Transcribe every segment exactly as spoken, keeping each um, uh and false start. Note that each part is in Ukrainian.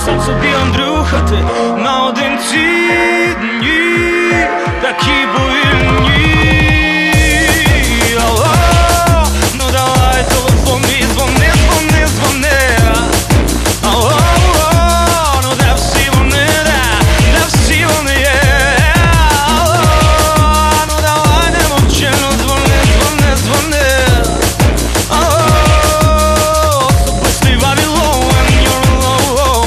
Сам собі, Андрюха, ти наодинці дні, такі повільні. Алло, ну давай телефон мій, дзвони, дзвони, дзвони. Алло, ну де всі вони, де, де всі вони є. Алло, ну давай не мовчи, ну дзвони, дзвони, дзвони. Алло, особистий Вавилон, when you're alone.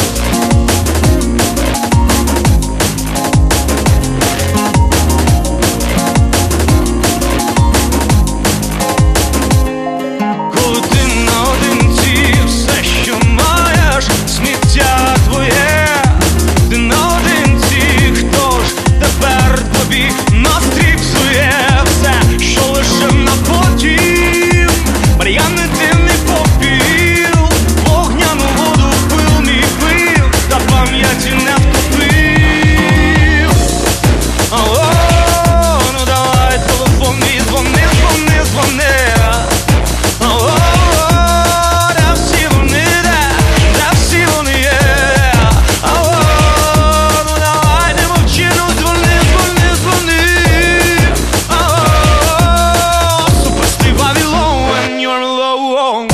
Коли ти наодинці, все, що маєш, сміття твоє. Ти наодинці, хто ж тепер тобі настрій псує? Все, що лишив на потім, мар'яни ти не попів, вогняну воду пил мій пив, та пам'яті не втопив. Алло, ну давай телефон мій, дзвони, дзвони, дзвони. Алло, де всі вони, де, де всі вони є. Алло, ну давай не мовчи, ну дзвони, дзвони, дзвони. Алло, особистий Вавилон, when you're alone.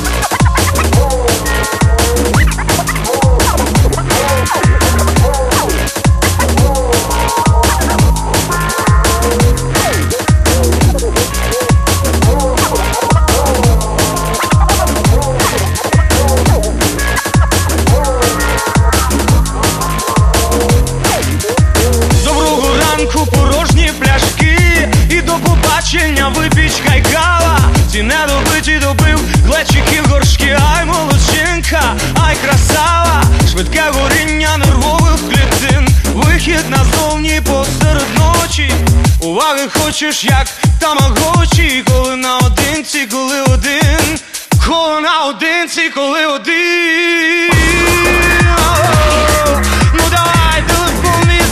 Доброго ранку, порожні пляшки, і до побачення випічка й кава. Ці недобиті добив глечики горшки. Ай, молодчинка, ай, красава, швидке горіння нервових клітин, вихід назовні посеред ночі. Уваги хочеш, як тамагочі. Коли наодинці, коли один, коли наодинці, коли один. Алло, ну давай телефон мій,